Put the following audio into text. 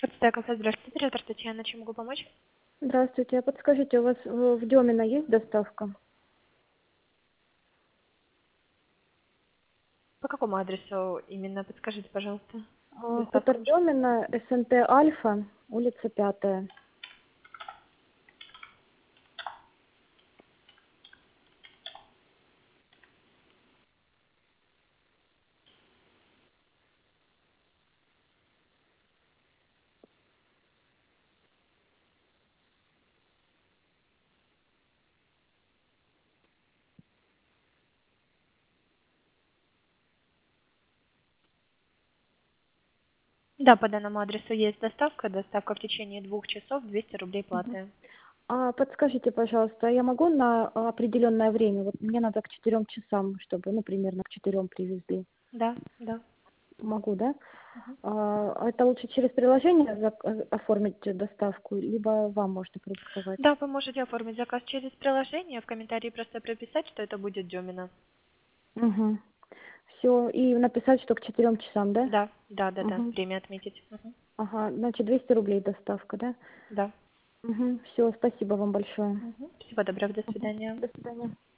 Подстаков, здравствуйте, оператор Татьяна, чем могу помочь? Здравствуйте. А подскажите, у вас в Демино есть доставка? По какому адресу именно? Подскажите, пожалуйста. Хутор Доставка нужна. Демино, СНТ Альфа, улица 5. Да, по данному адресу есть доставка. Доставка в течение 2 часов, 200 рублей Мгм. платы. А подскажите, пожалуйста, я могу на определенное время? Вот мне надо к 4 часам, чтобы, ну, примерно к 4 привезли. Да, да. Могу, да? Мгм. Это лучше через приложение оформить доставку, либо вам можно продиктовать? Да, вы можете оформить заказ через приложение, в комментарии просто прописать, что это будет Демина. Угу. Все, и написать, что к 4 часам, да? Да, да, да, да. Угу. Время отметить. Мгм. Ага, значит, 200 рублей доставка, да? Да. Угу. Все, спасибо вам большое. Мгм. Всего доброго, до Мгм. свидания. До свидания.